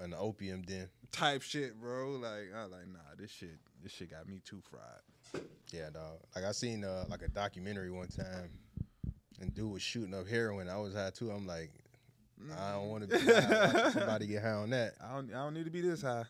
an opium den type shit, bro. Like I was like, nah, this shit got me too fried. Yeah, dog. Like I seen like a documentary one time, and dude was shooting up heroin. I was high too. I'm like, I don't want to be high. Watching somebody get high on that. I don't need to be this high.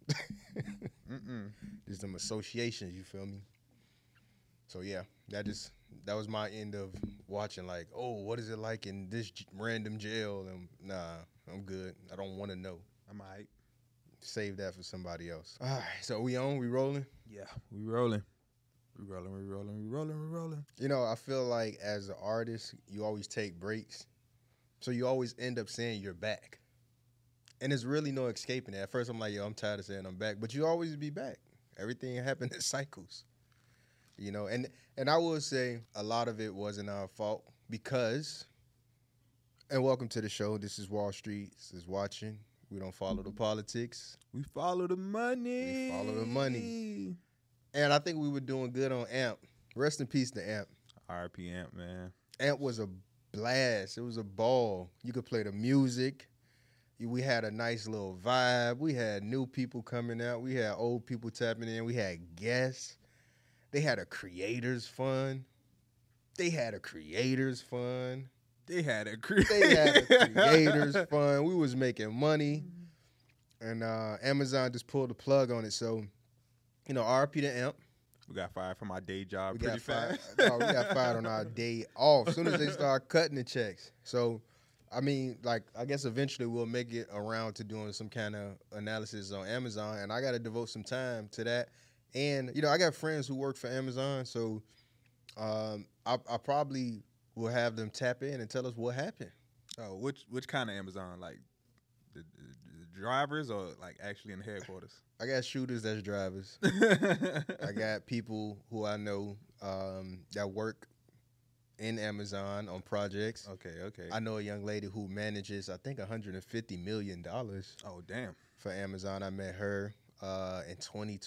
Just them associations, you feel me? So yeah, that was my end of watching. Like, oh, what is it like in this random jail? And nah, I'm good. I don't want to know. I'm alright. Save that for somebody else. All right, so we rolling? Yeah, we rolling. We rolling. You know, I feel like as an artist, you always take breaks. So you always end up saying you're back. And there's really no escaping it. At first, I'm like, yo, I'm tired of saying I'm back. But you always be back. Everything happened in cycles. You know, and I will say a lot of it wasn't our fault because, and welcome to the show. This is Wall Street. This is watching. We don't follow the politics. We follow the money. We follow the money. And I think we were doing good on AMP. Rest in peace to AMP. R.I.P. AMP, man. AMP was a blast. It was a ball. You could play the music. We had a nice little vibe. We had new people coming out. We had old people tapping in. We had guests. They had a creators fund. They had a creators fund. We was making money. And Amazon just pulled the plug on it. So, you know, RP to AMP. We got fired from our day job pretty fast. We got fired on our day off as soon as they start cutting the checks. So, I mean, like, I guess eventually we'll make it around to doing some kind of analysis on Amazon, and I got to devote some time to that. And, you know, I got friends who work for Amazon, so I probably will have them tap in and tell us what happened. Oh, which kind of Amazon? Like the drivers or like actually in the headquarters? I got shooters that's drivers. I got people who I know that work in Amazon on projects. Okay. I know a young lady who manages, I think, $150 million. Oh, damn. For Amazon. I met her in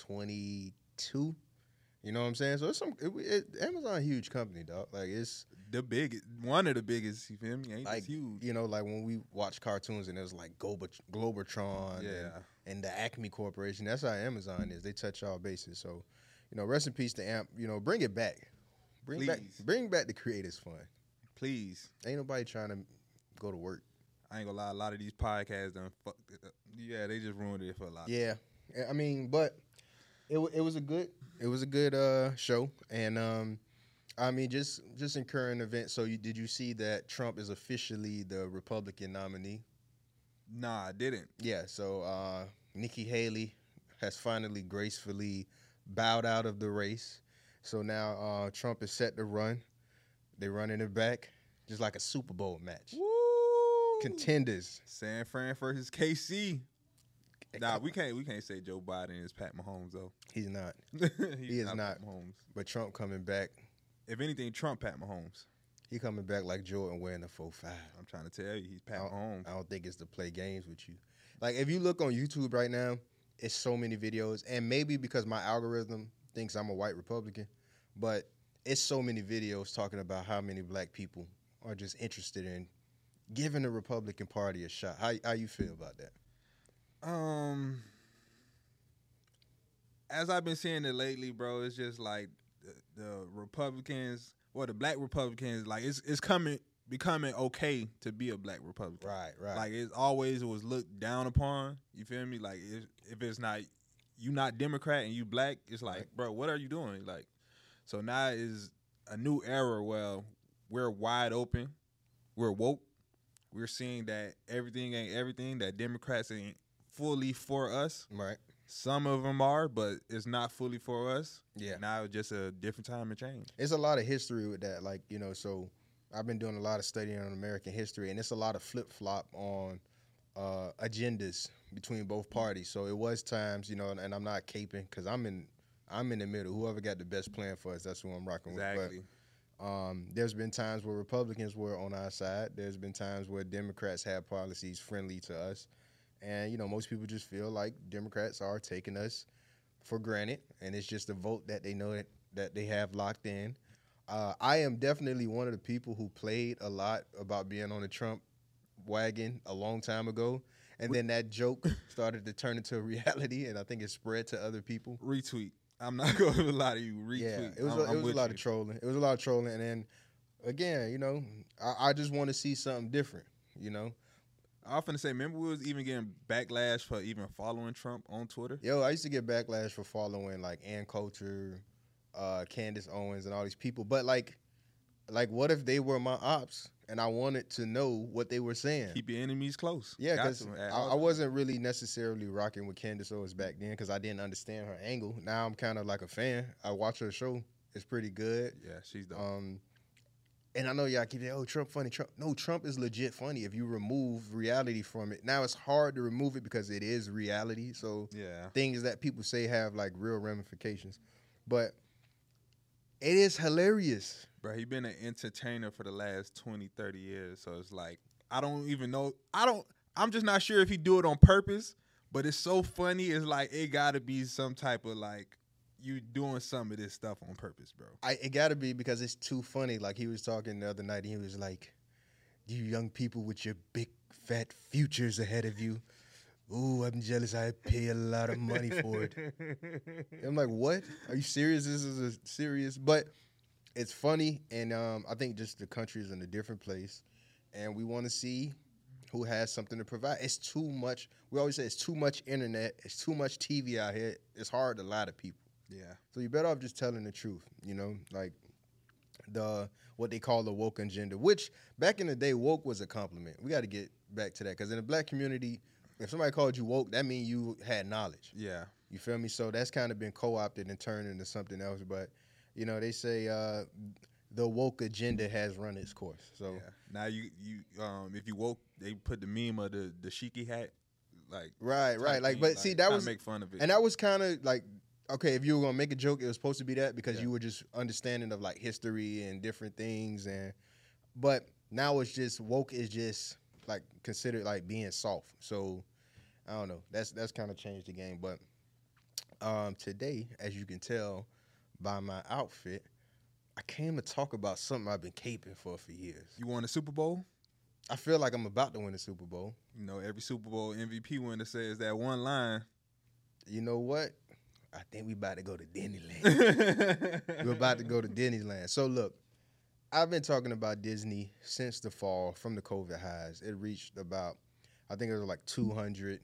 2022. You know what I'm saying? So Amazon a huge company, dog. Like it's one of the biggest. You feel me? Ain't like huge. You know, like when we watch cartoons and there's like Globatron, and the Acme Corporation. That's how Amazon is. They touch all bases. So, you know, rest in peace to AMP. You know, bring it back. Bring back the Creators Fund. Please. Ain't nobody trying to go to work. I ain't gonna lie. A lot of these podcasts done fucked it up. Yeah, they just ruined it for a lot. Yeah, I mean, but it was a good show, and I mean, just in current events. So did you see that Trump is officially the Republican nominee? Nah, I didn't. Yeah. So Nikki Haley has finally gracefully bowed out of the race. So now Trump is set to run. They running it back, just like a Super Bowl match. Woo! Contenders. San Fran versus KC. Nah, we can't say Joe Biden is Pat Mahomes though. He's not. He is not. Pat Mahomes. But Trump coming back. If anything, Trump Pat Mahomes. He coming back like Jordan wearing a 4.5. I'm trying to tell you, he's Pat Mahomes. I don't think it's to play games with you. Like if you look on YouTube right now, it's so many videos, and maybe because my algorithm thinks I'm a white Republican, but it's so many videos talking about how many black people are just interested in giving the Republican Party a shot. How you feel about that? As I've been seeing it lately, bro, it's just like the Republicans, or the black Republicans, like it's becoming okay to be a black Republican. Right. Like it always was looked down upon. You feel me? Like if it's not, you not Democrat and you black, it's like, right. Bro, what are you doing? Like, so now is a new era where we're wide open, we're woke, we're seeing that everything ain't everything, that Democrats ain't fully for us. Right. Some of them are, but it's not fully for us. Yeah. Now it's just a different time and change. It's a lot of history with that. Like, you know, so I've been doing a lot of studying on American history, and it's a lot of flip-flop on agendas between both parties. So it was times, you know, and I'm not caping because I'm in the middle. Whoever got the best plan for us, that's who I'm rocking with. Exactly. But there's been times where Republicans were on our side. There's been times where Democrats had policies friendly to us. And, you know, most people just feel like Democrats are taking us for granted, and it's just a vote that they know that they have locked in. I am definitely one of the people who played a lot about being on the Trump wagon a long time ago, and then that joke started to turn into a reality, and I think it spread to other people. Retweet. I'm not going to lie to you. Retweet. Yeah, it was a lot of trolling. It was a lot of trolling, and then again, you know, I just want to see something different. You know, I often say, remember we was even getting backlash for even following Trump on Twitter? yo, I used to get backlash for following like Ann Coulter, Candace Owens, and all these people. But like what if they were my ops and I wanted to know what they were saying? Keep your enemies close. Yeah, because I wasn't really necessarily rocking with Candace Owens back then because I didn't understand her angle. Now I'm kind of like a fan. I watch her show. It's pretty good. Yeah, she's dope. And I know y'all keep saying, oh, Trump funny. Trump. No, Trump is legit funny if you remove reality from it. Now it's hard to remove it because it is reality. So yeah, things that people say have like real ramifications. But it is hilarious. Bro, he been an entertainer for the last 20, 30 years. So it's like, I don't even know. I'm just not sure if he do it on purpose, but it's so funny. It's like, it got to be some type of like, you doing some of this stuff on purpose, bro. It got to be because it's too funny. Like he was talking the other night and he was like, you young people with your big fat futures ahead of you. Ooh, I'm jealous. I pay a lot of money for it. I'm like, what? Are you serious? This is a serious, but it's funny, and I think just the country is in a different place, and we want to see who has something to provide. It's too much. We always say it's too much internet. It's too much TV out here. It's hard to lie to people. Yeah. So you're better off just telling the truth. You know, like what they call the woke agenda, which back in the day, woke was a compliment. We got to get back to that because in the black community, if somebody called you woke, that means you had knowledge. Yeah. You feel me? So that's kind of been co-opted and turned into something else. But, you know, they say the woke agenda has run its course. So yeah. Now you if you woke, they put the meme of the shiki hat, like right. Like, thing, but see, that was make fun of it, and that was kind of like, okay, if you were gonna make a joke, it was supposed to be that because Yeah. you were just understanding of like history and different things, but now it's just woke is just like considered like being soft. So I don't know. That's kind of changed the game. But today, as you can tell by my outfit, I came to talk about something I've been caping for years. You won a Super Bowl? I feel like I'm about to win the Super Bowl. You know, every Super Bowl MVP winner says that one line. You know what? I think we about to go to Disneyland. We're about to go to Disneyland. So look, I've been talking about Disney since the fall from the COVID highs. It reached about, I think it was like 200,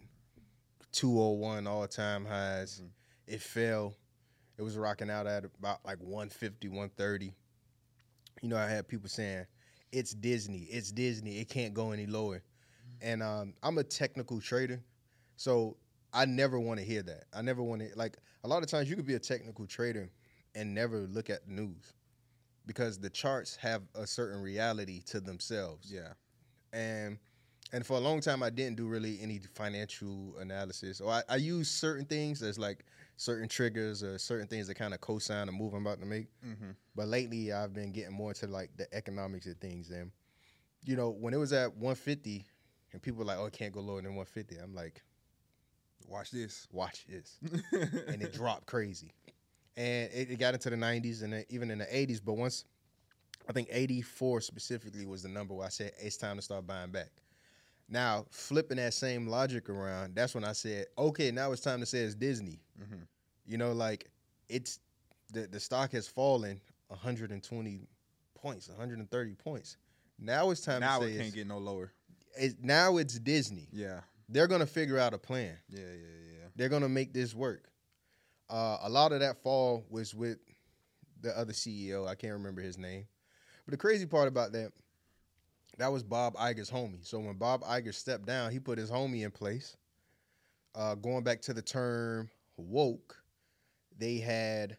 201 all-time highs. Mm-hmm. It fell. It was rocking out at about like 150, 130. You know, I had people saying, it's Disney. It's Disney. It can't go any lower. Mm-hmm. And I'm a technical trader, so I never want to hear that. I never want to, like, a lot of times you could be a technical trader and never look at the news because the charts have a certain reality to themselves. Yeah. And for a long time, I didn't do really any financial analysis. Or I use certain things as like certain triggers or certain things that kind of co-sign a move I'm about to make. Mm-hmm. But lately, I've been getting more into like the economics of things. And, you know, when it was at 150 and people were like, oh, it can't go lower than 150, I'm like, watch this. And it dropped crazy. And it got into the 90s and even in the 80s. But once, I think 84 specifically was the number where I said, it's time to start buying back. Now, flipping that same logic around, that's when I said, okay, now it's time to say it's Disney. Mm-hmm. You know, like, it's the stock has fallen 120 points, 130 points. Now it's time to say now it can't get no lower. Now it's Disney. Yeah. They're going to figure out a plan. Yeah. They're going to make this work. A lot of that fall was with the other CEO. I can't remember his name. But the crazy part about that was Bob Iger's homie. So when Bob Iger stepped down, he put his homie in place. Going back to the term woke, they had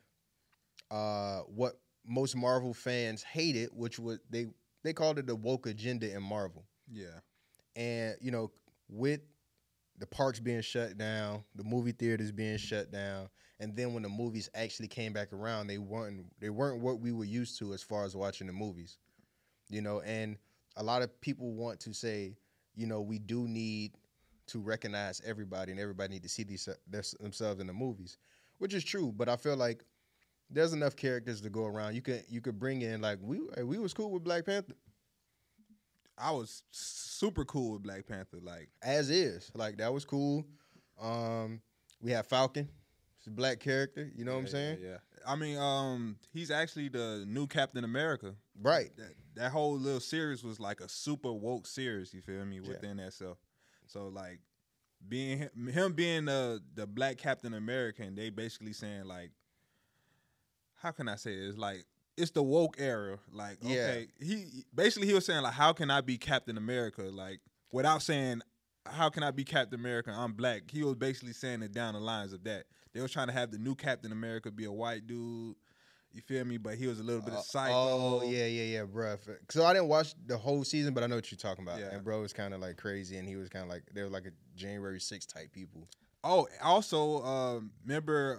what most Marvel fans hated, which was they called it the woke agenda in Marvel. Yeah. And, you know, with the parks being shut down, the movie theaters being shut down, and then when the movies actually came back around, they weren't what we were used to as far as watching the movies. You know, and a lot of people want to say, you know, we do need to recognize everybody and everybody need to see themselves in the movies, which is true. But I feel like there's enough characters to go around. You could bring in, like, we was cool with Black Panther. I was super cool with Black Panther. Like, As is, like that was cool. We have Falcon, it's a black character. You know what I'm saying? Yeah. I mean, he's actually the new Captain America. Right. That whole little series was like a super woke series. You feel me? Within that self. So like, being him being the black Captain America, and they basically saying like, how can I say it? It's like it's the woke era. Like, okay, he was saying like, how can I be Captain America? Like, without saying how can I be Captain America? I'm black. He was basically saying it down the lines of that. They was trying to have the new Captain America be a white dude. You feel me? But he was a little bit of psycho. Oh yeah, bro. So I didn't watch the whole season, but I know what you're talking about. Yeah. And bro was kind of like crazy, and he was kind of like they were like a January 6th type people. Oh, also, remember,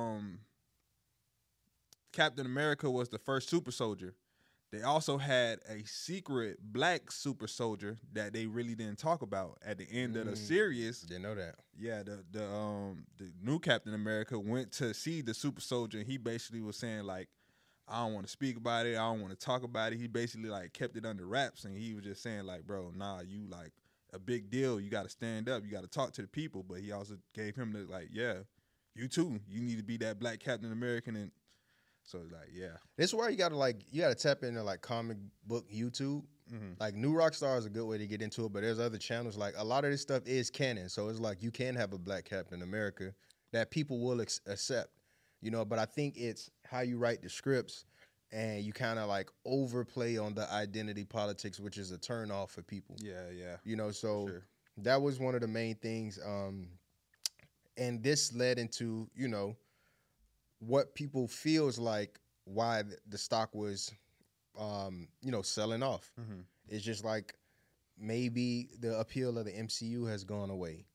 Captain America was the first super soldier. They also had a secret black super soldier that they really didn't talk about at the end of the series. Didn't know that. Yeah, the new Captain America went to see the super soldier, and he basically was saying like, I don't want to speak about it, I don't want to talk about it. He basically like kept it under wraps, and he was just saying like, bro, nah, you like a big deal. You got to stand up. You got to talk to the people. But he also gave him the like, yeah, you too. You need to be that black Captain American. And so like, yeah, this is why you gotta tap into like comic book YouTube. Like New Rockstar is a good way to get into it, but there's other channels. Like a lot of this stuff is canon, so it's like you can have a black Captain America that people will accept, you know. But I think it's how you write the scripts, and you kind of like overplay on the identity politics, which is a turn off for people. Yeah. You know, so that was one of the main things. And this led into, you know, what people feels like why the stock was, you know, selling off. It's just like maybe the appeal of the MCU has gone away.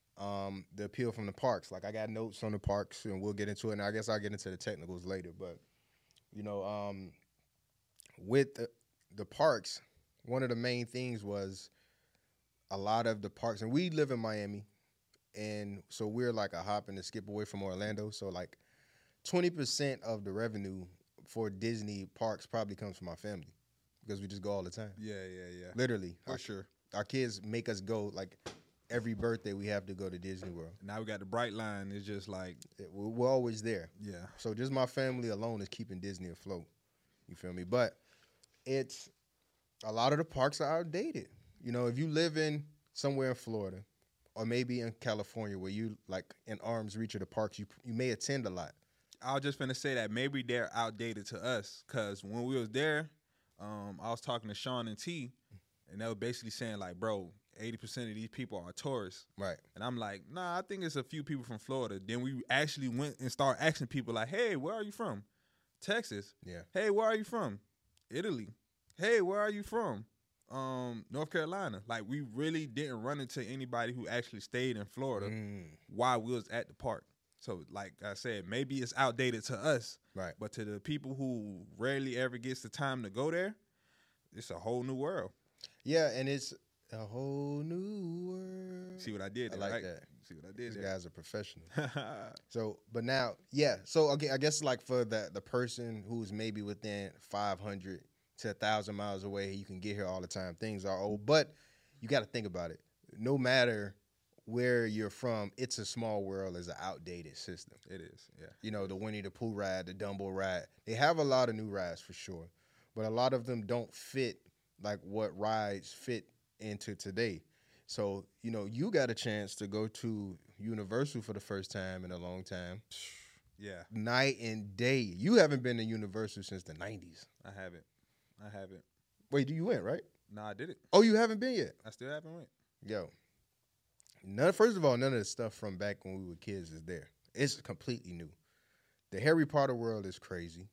The appeal from the parks. Like I got notes on the parks, and we'll get into it. And I guess I'll get into the technicals later. But you know, with the parks, one of the main things was a lot of the parks, and we live in Miami, and so we're like a hop and a skip away from Orlando. So like 20% of the revenue for Disney parks probably comes from our family because we just go all the time. Yeah. Literally. For sure. Our kids make us go, like, every birthday we have to go to Disney World. Now we got the Bright Line. It's just like... We're always there. Yeah. So just my family alone is keeping Disney afloat. You feel me? But it's... A lot of the parks are outdated. You know, if you live in somewhere in Florida or maybe in California where you, like, in arm's reach of the parks, you may attend a lot. I was just finna say that maybe they're outdated to us, because when we was there, I was talking to Sean and T, and they were basically saying like, bro, 80% of these people are tourists. Right. And I'm like, nah, I think it's a few people from Florida. Then we actually went and started asking people like, hey, where are you from? Texas. Yeah. Hey, where are you from? Italy. Hey, where are you from? North Carolina. Like, we really didn't run into anybody who actually stayed in Florida while we was at the park. So, like I said, maybe it's outdated to us, right? But to the people who rarely ever gets the time to go there, it's a whole new world. Yeah, and it's a whole new world. See what I did there, I like right? that. See what I did These there. guys are professional. So, but now, yeah. So, okay, I guess like for the person who's maybe within 500 to 1,000 miles away, you can get here all the time. Things are old, but you got to think about it. No matter where you're from, It's a Small World is an outdated system. It is, yeah. You know, the Winnie the Pooh ride, the Dumbo ride. They have a lot of new rides for sure, but a lot of them don't fit like what rides fit into today. So, you know, you got a chance to go to Universal for the first time in a long time. Yeah. Night and day. You haven't been to Universal since the 90s. I haven't. Wait, you went, right? No, I did it. Oh, you haven't been yet? I still haven't went. Yo. First of all, none of the stuff from back when we were kids is there. It's completely new. The Harry Potter world is crazy.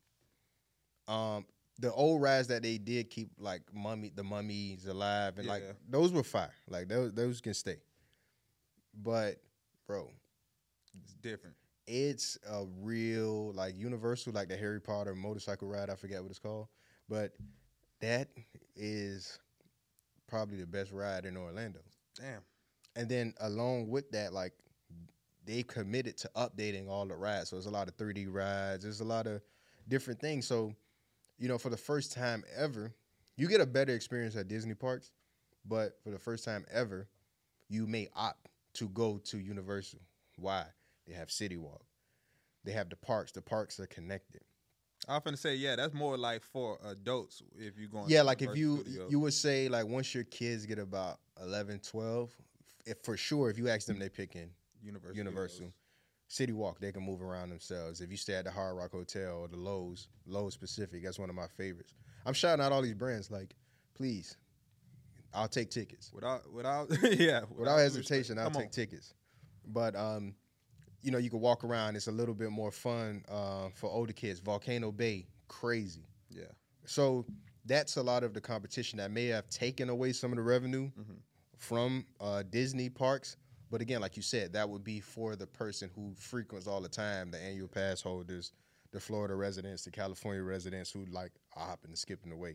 The old rides that they did keep, like the mummies alive, and like those were fire. Like those can stay. But bro, it's different. It's a real like Universal, like the Harry Potter motorcycle ride. I forget what it's called, but that is probably the best ride in Orlando. Damn. And then along with that, like they committed to updating all the rides. So there's a lot of 3D rides. There's a lot of different things. So, you know, for the first time ever, you get a better experience at Disney parks But for the first time ever, you may opt to go to Universal. Why? They have City Walk. They have the parks. The parks are connected. I was finna say, yeah, that's more like for adults if you going. Yeah, to like if Universal Studios. you would say like once your kids get about 11, 12, if for sure if you ask them they picking Universal. Studios. City Walk, they can move around themselves. If you stay at the Hard Rock Hotel or the Lowe's Pacific, that's one of my favorites. I'm shouting out all these brands. Like, please, I'll take tickets Without yeah, without hesitation. I'll Come take on. tickets. But you know, you can walk around. It's a little bit more fun for older kids. Volcano Bay, crazy. Yeah. So that's a lot of the competition that may have taken away some of the revenue from Disney parks. But again, like you said, that would be for the person who frequents all the time, the annual pass holders, the Florida residents, the California residents who like hop and skipping away.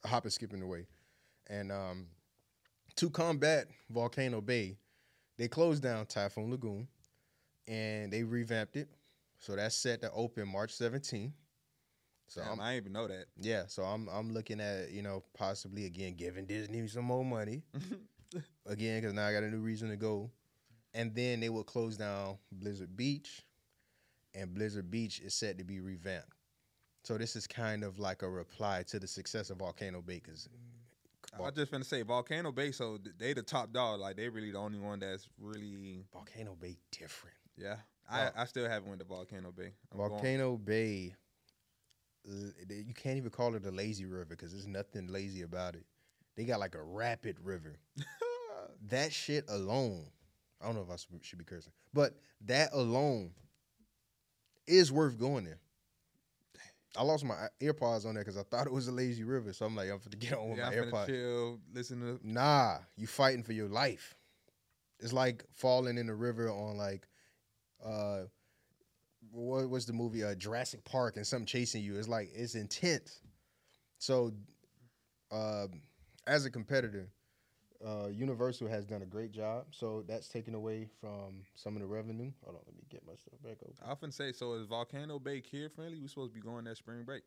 And to combat Volcano Bay, they closed down Typhoon Lagoon and they revamped it. So that's set to open March 17th. So Damn, I didn't even know that. yeah, so I'm looking at, you know, possibly again giving Disney some more money again because now I got a new reason to go, and then they will close down Blizzard Beach, and Blizzard Beach is set to be revamped. So this is kind of like a reply to the success of Volcano Bay because I was just finna say Volcano Bay, so they the top dog. Like they really the only one that's really Volcano Bay different. yeah. Wow. I still haven't went to Volcano Bay. I'm going. Volcano Bay, you can't even call it a lazy river because there's nothing lazy about it. They got like a rapid river. That shit alone, I don't know if I should be cursing, but that alone is worth going there. I lost my AirPods on there because I thought it was a lazy river, so I'm like, I'm finna get on with Yeah, my I'm finna AirPods. chill, listen to. Nah, you fighting for your life. It's like falling in the river on like, what was the movie? Jurassic Park, and something chasing you. It's like it's intense. So, as a competitor, Universal has done a great job. So that's taken away from some of the revenue. Hold on, let me get my stuff back open. I often say, so is Volcano Bay kid friendly? We supposed to be going that spring break.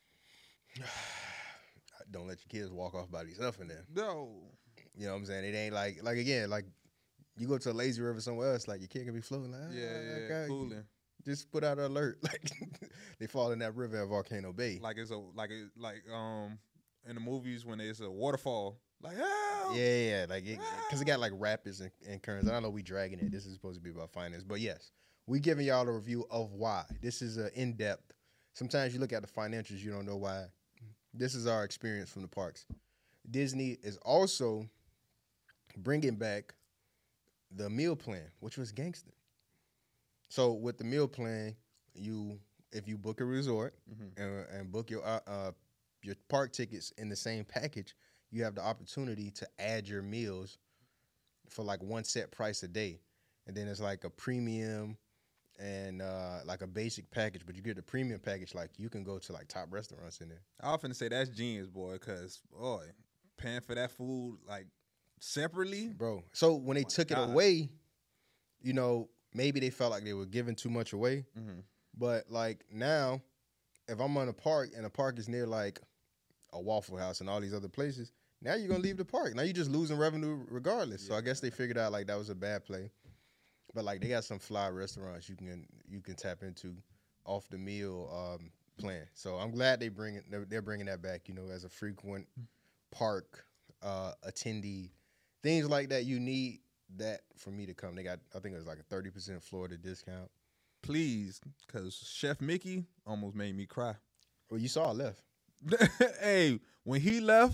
Don't let your kids walk off by themselves in there. No. You know what I'm saying? It ain't like again, like you go to a lazy river somewhere else, like your kid can be floating like, Yeah, okay. cooling. Just put out an alert. Like they fall in that river at Volcano Bay. Like it's in the movies when there's a waterfall. Like help! Yeah, like because it got like rapids and currents. And I know we dragging it. This is supposed to be about finance, but yes, we giving y'all a review of why. This is in depth. Sometimes you look at the financials, you don't know why. This is our experience from the parks. Disney is also bringing back the meal plan, which was gangster. So with the meal plan, if you book a resort and book your park tickets in the same package, you have the opportunity to add your meals for like one set price a day. And then it's like a premium and like a basic package, but you get the premium package, like you can go to like top restaurants in there. I often say that's genius, boy, because boy, paying for that food like separately. Bro, so when they took it God. away, you know, maybe they felt like they were giving too much away. But like now, if I'm on a park and the park is near like a Waffle House and all these other places, now you're gonna leave the park. Now you're just losing revenue regardless. So I guess they figured out like that was a bad play. But like they got some fly restaurants you can tap into off the meal plan. So I'm glad they're bringing that back. You know, as a frequent park attendee, things like that. You need that for me to come. They got, I think it was like a 30% Florida discount. Please, because Chef Mickey almost made me cry. Well, you saw I left. Hey, when he left,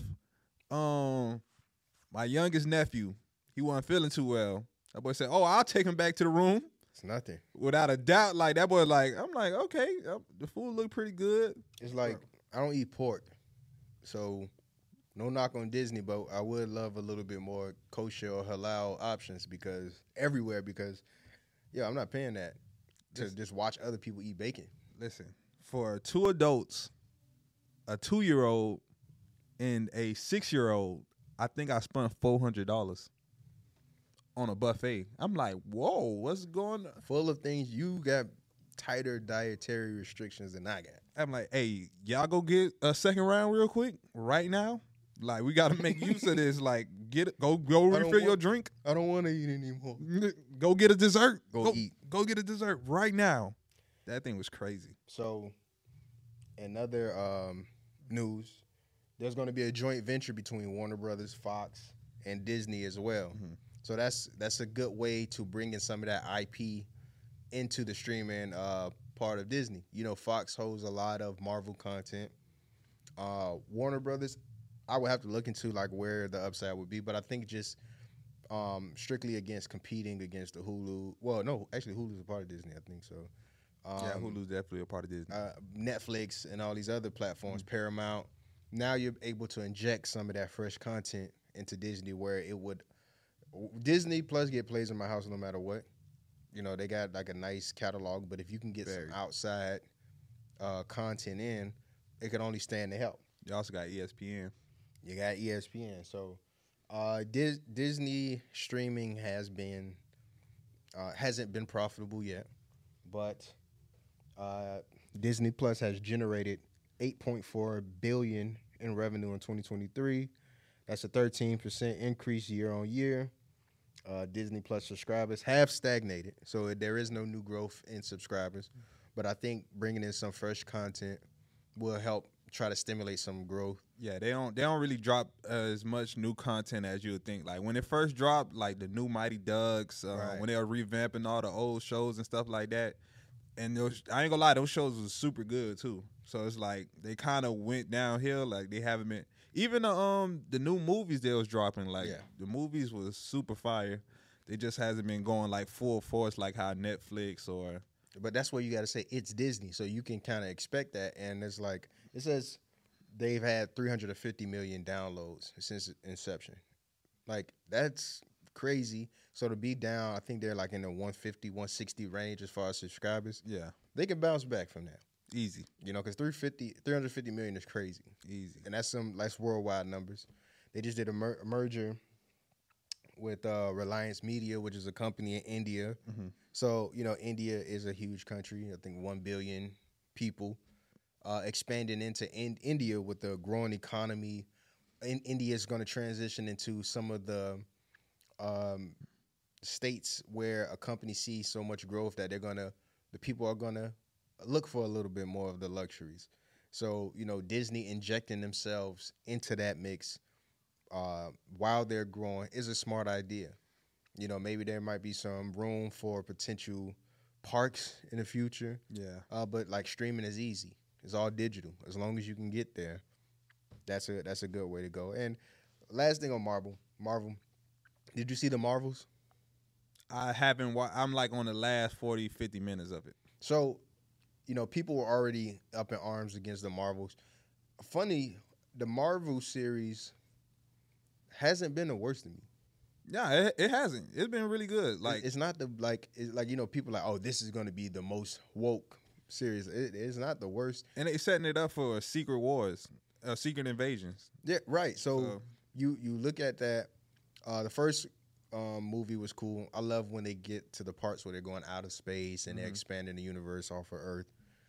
my youngest nephew, he wasn't feeling too well. That boy said, "Oh, I'll take him back to the room." It's nothing. Without a doubt, like that boy, like I'm like, okay, the food looked pretty good. It's like I don't eat pork, so no knock on Disney, but I would love a little bit more kosher or halal options because yeah, I'm not paying that to just watch other people eat bacon. Listen, for 2 adults, a 2-year-old and a 6-year-old, I think I spent $400 on a buffet. I'm like, whoa, what's going on? Full of things. You got tighter dietary restrictions than I got. I'm like, hey, y'all go get a second round real quick right now. Like we got to make use of this. Like go don't refill your want- drink. I don't want to eat anymore. Go get a dessert. Go eat. Go get a dessert right now. That thing was crazy. So, in other news, there's going to be a joint venture between Warner Brothers, Fox, and Disney as well. So that's a good way to bring in some of that IP into the streaming part of Disney. You know, Fox holds a lot of Marvel content. Warner Brothers, I would have to look into like where the upside would be, but I think just strictly against competing against the Hulu. Well, no, actually Hulu's a part of Disney. I think so. Yeah, Hulu's definitely a part of Disney. Netflix and all these other platforms, Paramount. Now you're able to inject some of that fresh content into Disney, where it would Disney Plus get plays in my house no matter what. You know, they got like a nice catalog, but if you can get some outside content in, it can only stand to help. You also got ESPN. You got ESPN. So Disney streaming hasn't been profitable yet, but Disney Plus has generated $8.4 billion in revenue in 2023. That's a 13% increase year on year. Disney Plus subscribers have stagnated, so there is no new growth in subscribers. But I think bringing in some fresh content will help try to stimulate some growth. Yeah, they don't really drop as much new content as you would think. Like when it first dropped, like the new Mighty Ducks, when they were revamping all the old shows and stuff like that. And I ain't gonna lie, those shows was super good too. So it's like they kind of went downhill. Like they haven't been. Even the new movies they was dropping, like the movies was super fire. They just hasn't been going like full force like how Netflix or. But that's where you got to say it's Disney, so you can kind of expect that. And it's like it says they've had 350 million downloads since inception. Like that's crazy. So to be down, I think they're like in the 150, 160 range as far as subscribers. Yeah, they can bounce back from that. Easy. You know, because 350 million is crazy. Easy. And that's worldwide numbers. They just did a merger with Reliance Media, which is a company in India. Mm-hmm. So, you know, India is a huge country. I think 1 billion people expanding into India with the growing economy. India is going to transition into some of the states where a company sees so much growth that the people are going to look for a little bit more of the luxuries. So, you know, Disney injecting themselves into that mix while they're growing is a smart idea. You know, maybe there might be some room for potential parks in the future. Yeah. But like streaming is easy. It's all digital. As long as you can get there, that's a good way to go. And last thing on Marvel. Did you see the Marvels? I haven't. I'm like on the last 40, 50 minutes of it. So, you know, people were already up in arms against the Marvels. Funny, the Marvel series hasn't been the worst to me. Yeah, it hasn't. It's been really good. Like it's not you know, people are like, oh, this is going to be the most woke series. It's not the worst, and they setting it up for secret wars, secret invasions. Yeah, right. So you look at that. The first movie was cool. I love when they get to the parts where they're going out of space and they're expanding the universe off of Earth.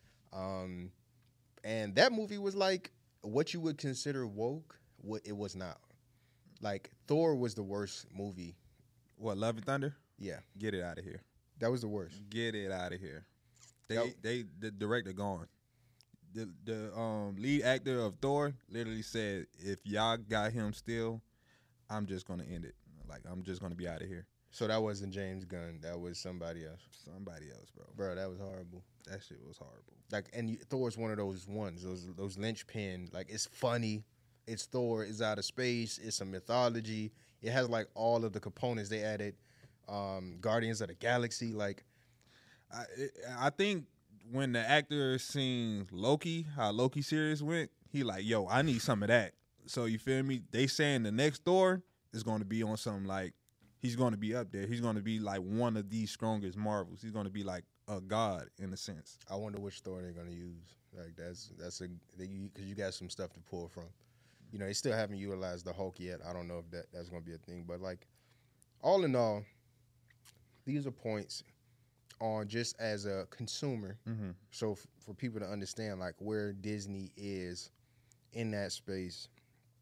And that movie was like what you would consider woke. What it was not. Like Thor was the worst movie. What, Love and Thunder? Yeah. Get it out of here. That was the worst. Get it out of here. The director gone. The lead actor of Thor literally said, if y'all got him still, I'm just gonna end it. Like I'm just gonna be out of here. So that wasn't James Gunn. That was somebody else. Somebody else, bro. Bro, that was horrible. That shit was horrible. Like, and Thor's one of those ones. Those linchpin. Like, it's funny. It's Thor. It's out of space. It's a mythology. It has like all of the components. They added Guardians of the Galaxy. Like, I think when the actor seen Loki, how Loki series went, he like, yo, I need some of that. So you feel me? They saying the next Thor is going to be on something like, he's going to be up there. He's going to be like one of the strongest Marvels. He's going to be like a god in a sense. I wonder which Thor they're going to use. Like because you got some stuff to pull from. You know, they still haven't utilized the Hulk yet. I don't know if that's going to be a thing. But like, all in all, these are points on just as a consumer. Mm-hmm. So for people to understand like where Disney is in that space.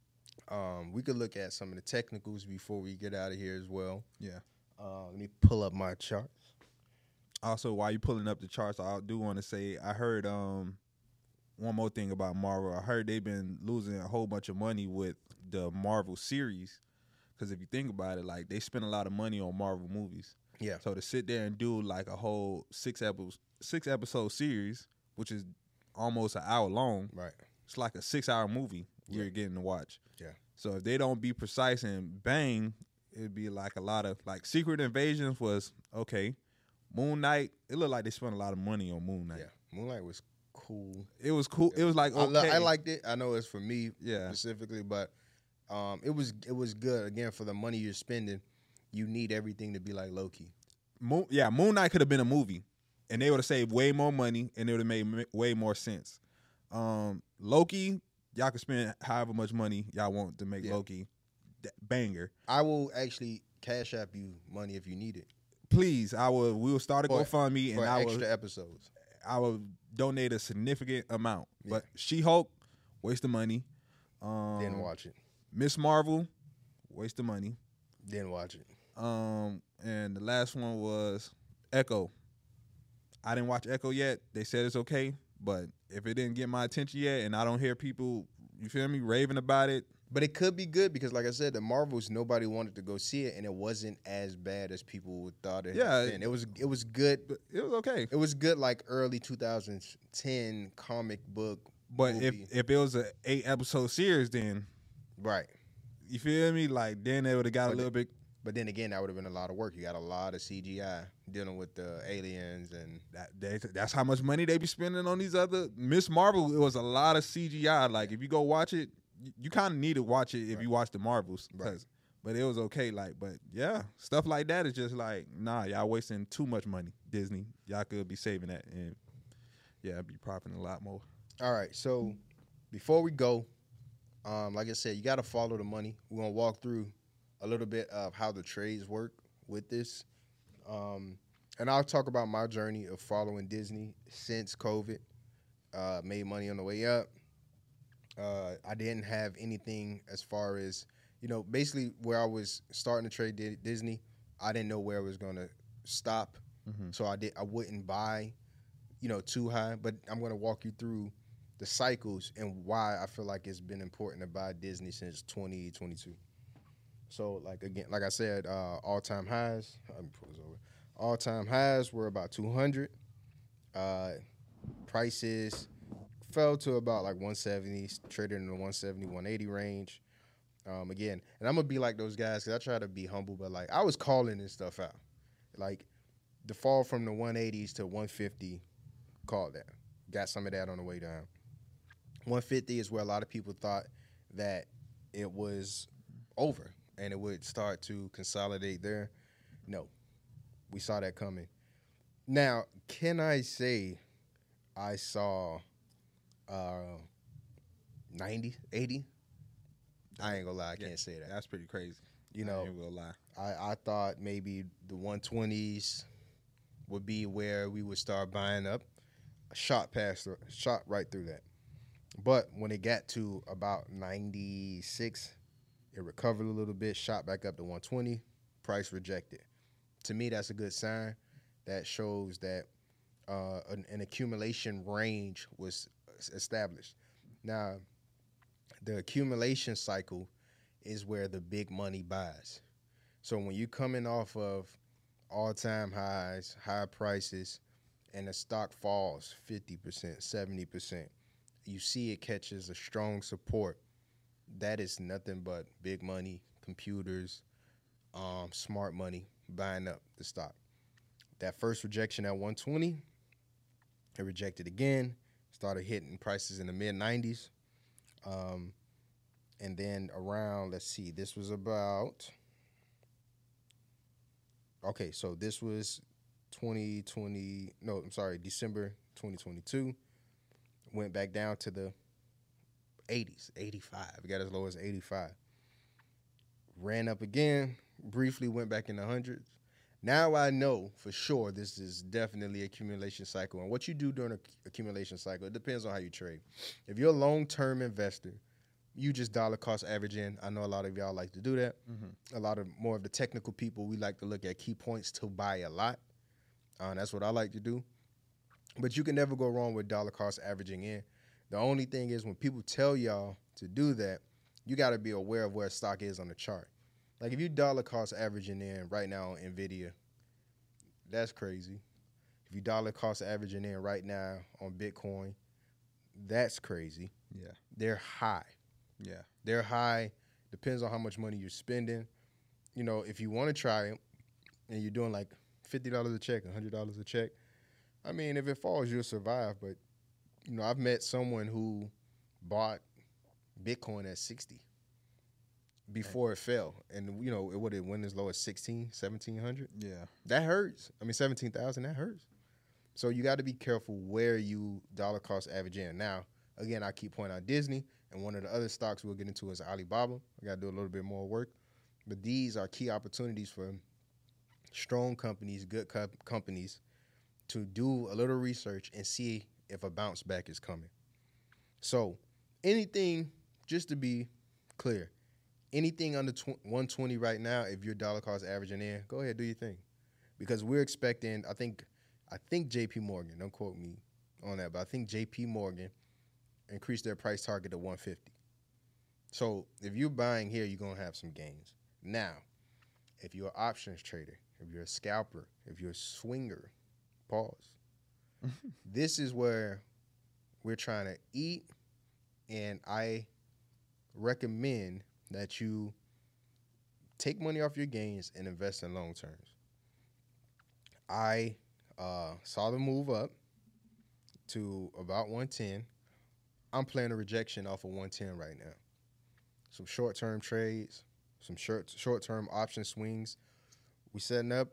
We could look at some of the technicals before we get out of here as well. Yeah. Let me pull up my charts. Also, while you pulling up the charts, I do want to say I heard one more thing about Marvel. I heard they've been losing a whole bunch of money with the Marvel series. Because if you think about it, like they spend a lot of money on Marvel movies. Yeah. So to sit there and do like a whole six episode series, which is almost an hour long, Right. it's like a 6-hour movie you're getting to watch. Yeah. So if they don't be precise and bang, it'd be like a lot of like Secret Invasions was okay. Moon Knight, it looked like they spent a lot of money on Moon Knight. Yeah. Moonlight was cool. It was cool. It was like okay. I liked it. I know it's for me Yeah. specifically, but it was good. Again, for the money you're spending, you need everything to be like Loki. Moon Knight could have been a movie, and they would have saved way more money, and it would have made way more sense. Loki, y'all can spend however much money y'all want to make Loki banger. I will actually cash app you money if you need it. Please, we will start a GoFundMe, and for I extra episodes. I will donate a significant amount. Yeah. But She-Hulk, waste of money. Didn't watch it. Miss Marvel, waste of money. Didn't watch it. And the last one was Echo. I didn't watch Echo yet. They said it's okay, but if it didn't get my attention yet, and I don't hear people, you feel me, raving about it. But it could be good because, like I said, the Marvels, nobody wanted to go see it, and it wasn't as bad as people would thought it. Yeah, had been. It was good. It was okay. It was good, like early 2010 comic book. But movie. if it was an 8-episode series, then Right. you feel me, like then they would have got a little bit. But then again, that would have been a lot of work. You got a lot of CGI dealing with the aliens and That's how much money they be spending on these other Miss Marvel. It was a lot of CGI. Like if you go watch it, you kind of need to watch it if you watch the Marvels. Right. But it was okay. Like, but yeah, stuff like that is just like, nah, y'all wasting too much money. Disney, y'all could be saving that and be profiting a lot more. All right, so before we go, like I said, you got to follow the money. We're going to walk through a little bit of how the trades work with this. And I'll talk about my journey of following Disney since COVID. Made money on the way up. I didn't have anything as far as, basically where I was starting to trade Disney, I didn't know where it was going to stop. Mm-hmm. So I wouldn't buy, too high. But I'm going to walk you through the cycles and why I feel like it's been important to buy Disney since 2022. So like I said, all-time highs. Let me pull this over. All-time highs were about 200. Prices fell to about like 170, traded in the 170, 180 range. Again, and I'm gonna be like those guys because I try to be humble, but like I was calling this stuff out. Like the fall from the 180s to 150, called that. Got some of that on the way down. 150 is where a lot of people thought that it was over and it would start to consolidate there. No, we saw that coming. Now, can I say I saw 90, 80? I ain't gonna lie, I can't say that. That's pretty crazy. I ain't gonna lie. I thought maybe the 120s would be where we would start buying up. Shot right through that. But when it got to about 96, it recovered a little bit, shot back up to 120, price rejected. To me, that's a good sign. That shows that an accumulation range was established. Now, the accumulation cycle is where the big money buys. So when you're coming off of all-time highs, high prices, and the stock falls 50%, 70%, you see it catches a strong support. That is nothing but big money, computers, smart money buying up the stock. That first rejection at 120, it rejected again, started hitting prices in the mid-90s. And then around, let's see, this was about, okay, so this was December 2022. Went back down to the 80s, 85. It got as low as 85. Ran up again, briefly went back in the hundreds. Now I know for sure this is definitely an accumulation cycle. And what you do during an accumulation cycle, it depends on how you trade. If you're a long-term investor, you just dollar cost averaging. I know a lot of y'all like to do that. Mm-hmm. A lot of more of the technical people, we like to look at key points to buy a lot. That's what I like to do. But you can never go wrong with dollar cost averaging in. The only thing is when people tell y'all to do that, you got to be aware of where stock is on the chart. Like if you dollar cost averaging in right now on NVIDIA, that's crazy. If you dollar cost averaging in right now on Bitcoin, that's crazy. Yeah. They're high. Yeah. They're high. Depends on how much money you're spending. You know, if you want to try it and you're doing like $50 a check, $100 a check, I mean, if it falls, you'll survive. But, you know, I've met someone who bought Bitcoin at 60 before it fell. And, you know, it went as low as 1,700. Yeah. That hurts. I mean, 17,000, that hurts. So you got to be careful where you dollar cost average in. Now, again, I keep pointing out Disney, and one of the other stocks we'll get into is Alibaba. I got to do a little bit more work. But these are key opportunities for strong companies, good companies, to do a little research and see if a bounce back is coming. So anything, just to be clear, anything under 120 right now, if you're dollar cost averaging in, go ahead, do your thing. Because we're expecting, I think JP Morgan, don't quote me on that, but I think JP Morgan increased their price target to 150. So if you're buying here, you're going to have some gains. Now, if you're an options trader, if you're a scalper, if you're a swinger, pause. This is where we're trying to eat, and I recommend that you take money off your gains and invest in long terms. I saw the move up to about 110. I'm playing a rejection off of 110 right now. Some short-term trades, some short-term option swings. We setting up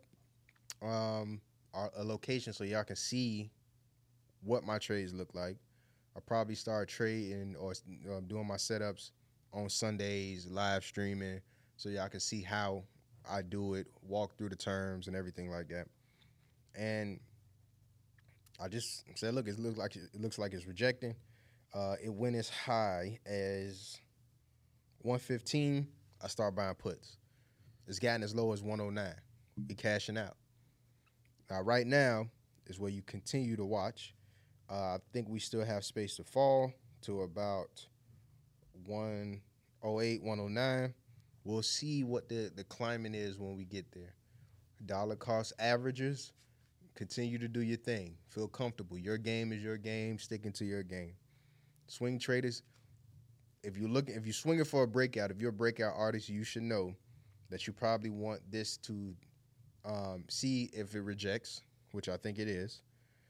a location so y'all can see what my trades look like. I'll probably start trading or doing my setups on Sundays, live streaming, so y'all can see how I do it, walk through the terms and everything like that. And I just said, look, it looks like it's rejecting. It went as high as 115. I start buying puts. It's gotten as low as 109. We cashing out. Now, right now is where you continue to watch. I think we still have space to fall to about 108, 109. We'll see what the climbing is when we get there. Dollar cost averages, continue to do your thing. Feel comfortable. Your game is your game. Sticking to your game. Swing traders, if you're swinging for a breakout, if you're a breakout artist, you should know that you probably want this to see if it rejects, which I think it is.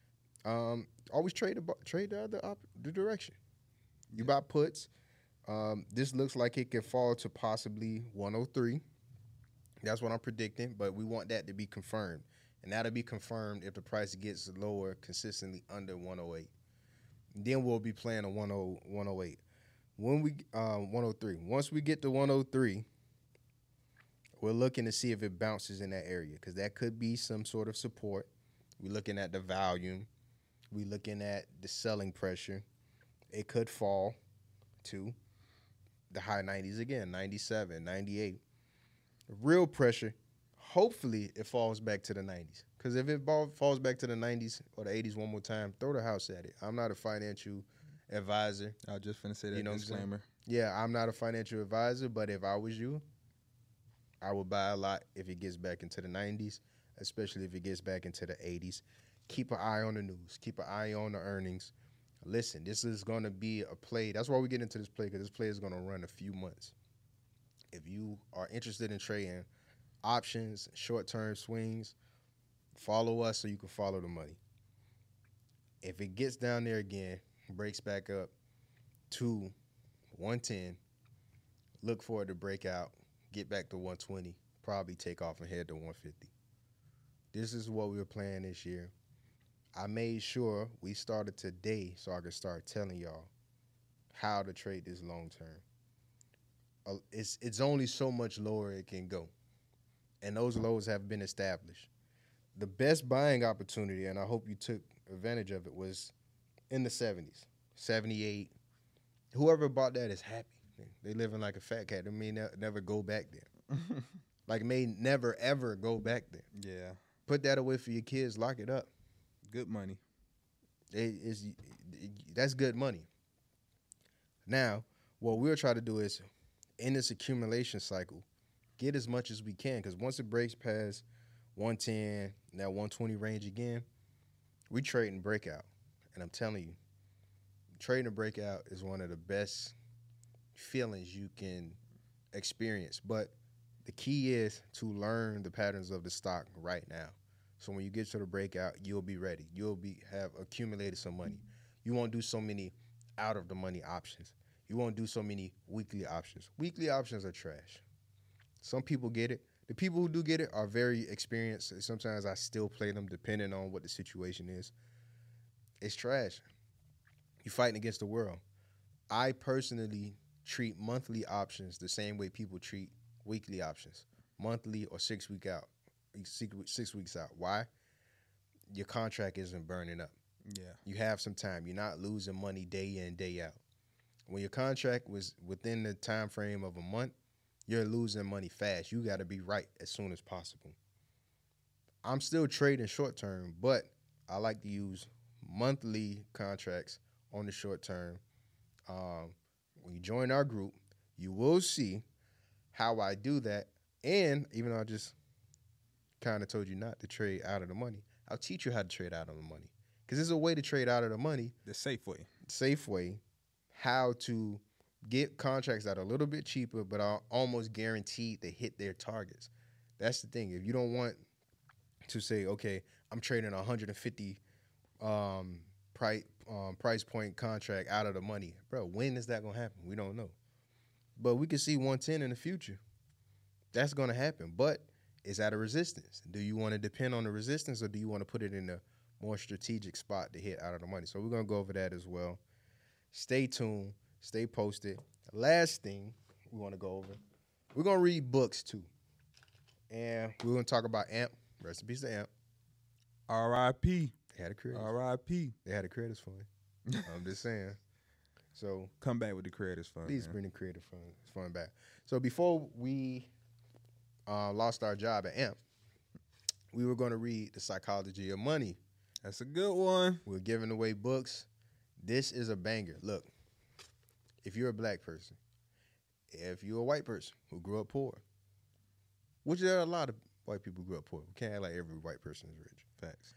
Always trade the direction. You buy puts. This looks like it could fall to possibly 103. That's what I'm predicting, but we want that to be confirmed. And that'll be confirmed if the price gets lower consistently under 108. Then we'll be playing a 108. When we 103. Once we get to 103, we're looking to see if it bounces in that area because that could be some sort of support. We're looking at the volume. We're looking at the selling pressure. It could fall to the high 90s again, 97, 98. Real pressure, hopefully it falls back to the 90s. Because if it falls back to the 90s or the 80s one more time, throw the house at it. I'm not a financial advisor. I was just finna say that disclaimer. Yeah, I'm not a financial advisor, but if I was you, I would buy a lot if it gets back into the 90s, especially if it gets back into the 80s. Keep an eye on the news. Keep an eye on the earnings. Listen, this is going to be a play. That's why we get into this play, because this play is going to run a few months. If you are interested in trading options, short-term swings, follow us so you can follow the money. If it gets down there again, breaks back up to 110, look for it to break out, get back to 120, probably take off and head to 150. This is what we were playing this year. I made sure we started today so I could start telling y'all how to trade this long term. It's only so much lower it can go, and those lows have been established. The best buying opportunity, and I hope you took advantage of it, was in the 70s, 78. Whoever bought that is happy. anything. They living like a fat cat. They may never go back there. Like may never ever go back there. Yeah. Put that away for your kids. Lock it up. Good money. That's good money. Now, what we'll try to do is, in this accumulation cycle, get as much as we can. Because once it breaks past 110, that 120 range again, we trade and breakout. And I'm telling you, trading a breakout is one of the best feelings you can experience. But the key is to learn the patterns of the stock right now. So when you get to the breakout, you'll be ready. You'll have accumulated some money. You won't do so many out of the money options. You won't do so many weekly options. Weekly options are trash. Some people get it. The people who do get it are very experienced. Sometimes I still play them depending on what the situation is. It's trash. You're fighting against the world. I personally treat monthly options the same way people treat weekly options, monthly or 6 weeks out. 6 weeks out. Why? Your contract isn't burning up. Yeah. You have some time. You're not losing money day in, day out. When your contract was within the time frame of a month, you're losing money fast. You got to be right as soon as possible. I'm still trading short term, but I like to use monthly contracts on the short term. When you join our group, you will see how I do that. And even though I just kind of told you not to trade out of the money, I'll teach you how to trade out of the money. Because there's a way to trade out of the money. The safe way. Safe way. How to get contracts that are a little bit cheaper but are almost guaranteed to hit their targets. That's the thing. If you don't want to say, okay, I'm trading a 150 price point contract out of the money. Bro, when is that going to happen? We don't know. But we can see 110 in the future. That's going to happen. But is that a resistance? Do you want to depend on the resistance or do you want to put it in a more strategic spot to hit out of the money? So we're going to go over that as well. Stay tuned. Stay posted. Last thing we want to go over, we're going to read books too. And we're going to talk about AMP. Rest in peace to AMP. R.I.P. They had a creators. R.I.P. They had a creators fund. I'm just saying. So come back with the creators fund. Please bring the creative fund back. So before we lost our job at AMP, we were going to read The Psychology of Money. That's a good one. We're giving away books. This is a banger. Look, if you're a black person, if you're a white person who grew up poor, which there are a lot of white people who grew up poor. We can't act like every white person is rich. Facts.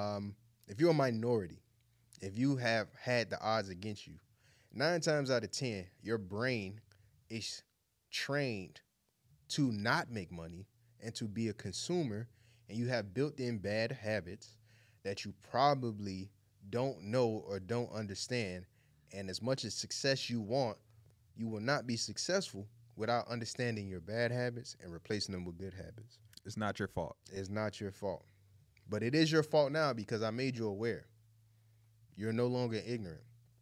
If you're a minority, if you have had the odds against you, 9 times out of 10, your brain is trained to not make money and to be a consumer, and you have built-in bad habits that you probably don't know or don't understand. And as much as success you want, you will not be successful without understanding your bad habits and replacing them with good habits. It's not your fault. It's not your fault. But it is your fault now because I made you aware. You're no longer ignorant.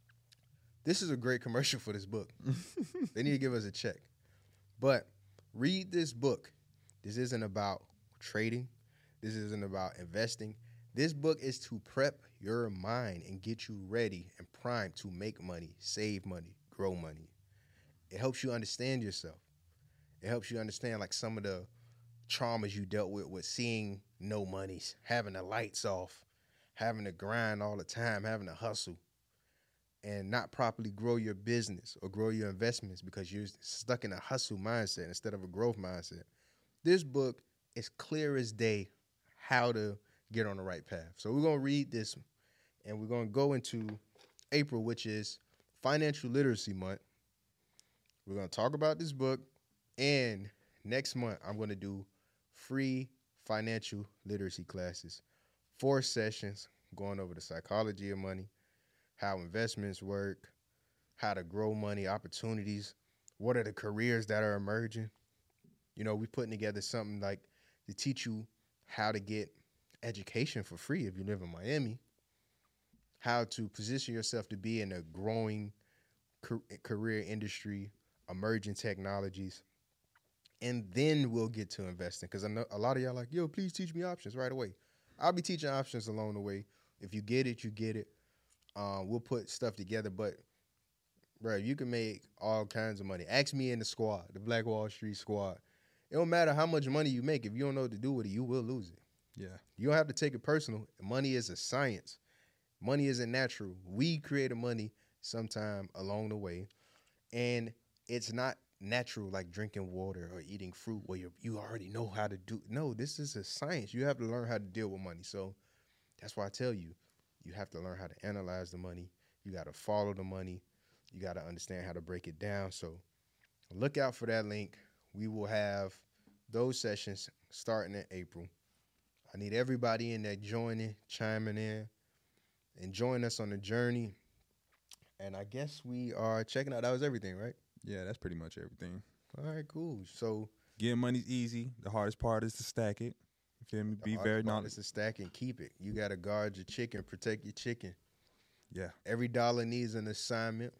This is a great commercial for this book. They need to give us a check. But read this book. This isn't about trading. This isn't about investing. This book is to prep your mind and get you ready and primed to make money, save money, grow money. It helps you understand yourself. It helps you understand like some of the traumas you dealt with seeing no monies, having the lights off, having to grind all the time, having to hustle, and not properly grow your business or grow your investments because you're stuck in a hustle mindset instead of a growth mindset. This book is clear as day how to get on the right path. So we're going to read this, and we're going to go into April, which is Financial Literacy Month. We're going to talk about this book, and next month I'm going to do free financial literacy classes, 4 sessions going over the psychology of money, how investments work, how to grow money, opportunities, what are the careers that are emerging. You know, we're putting together something like to teach you how to get education for free if you live in Miami, how to position yourself to be in a growing career industry, emerging technologies, and then we'll get to investing. Because I know a lot of y'all are like, yo, please teach me options right away. I'll be teaching options along the way. If you get it, you get it. We'll put stuff together, but bro, you can make all kinds of money. Ask me in the squad, the Black Wall Street squad. It don't matter how much money you make. If you don't know what to do with it, you will lose it. Yeah. You don't have to take it personal. Money is a science. Money isn't natural. We created money sometime along the way, and it's not natural like drinking water or eating fruit where you already know how to do. No, this is a science. You have to learn how to deal with money. So that's why I tell you, you have to learn how to analyze the money. You got to follow the money. You got to understand how to break it down. So look out for that link. We will have those sessions starting in April. I need everybody in there joining, chiming in, and join us on the journey. And I guess we are checking out. That was everything, right? Yeah, that's pretty much everything. All right, cool. So Getting money's easy. The hardest part is to stack it. You feel me? Be very knowledgeable. It's to stack and keep it. You got to guard your chicken, protect your chicken. Yeah. Every dollar needs an assignment.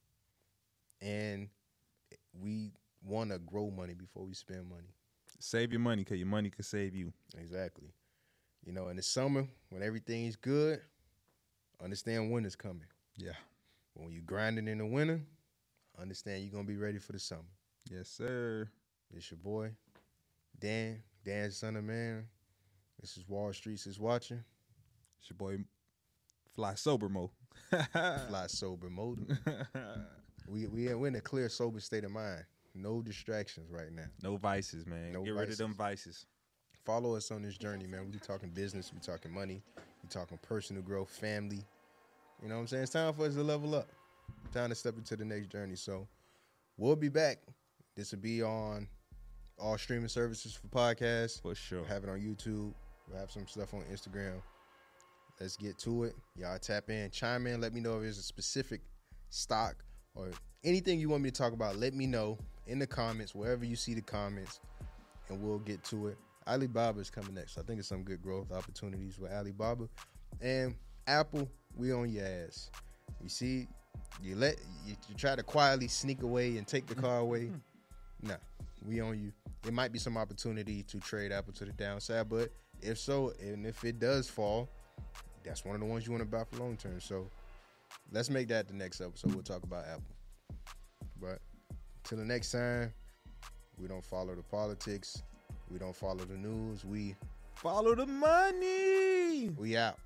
And we want to grow money before we spend money. Save your money because your money can save you. Exactly. You know, in the summer, when everything's good, understand winter's coming. Yeah. When you grinding in the winter, understand you're going to be ready for the summer. Yes, sir. It's your boy, Dan Son of Man. This is Wall Streets is watching. It's your boy, Fly Sober Mo. Fly Sober Mode. We're in a clear, sober state of mind. No distractions right now. No vices, man. No Get rid of them vices. Follow us on this journey, man. We talking business. We talking money. We talking personal growth, family. You know what I'm saying? It's time for us to level up. Time to step into the next journey. So we'll be back. This will be on all streaming services for podcasts. For sure. We'll have it on YouTube. We'll have some stuff on Instagram. Let's get to it. Y'all tap in, chime in. Let me know if there's a specific stock or anything you want me to talk about. Let me know in the comments, wherever you see the comments, and we'll get to it. Alibaba is coming next. I think it's some good growth opportunities with Alibaba. And Apple, we on your ass. You see, you try to quietly sneak away and take the car away. Nah, we on you. There might be some opportunity to trade Apple to the downside, but if so, and if it does fall, that's one of the ones you want to buy for long term. So let's make that the next episode. We'll talk about Apple. But till the next time, we don't follow the politics. We don't follow the news. We follow the money. We out.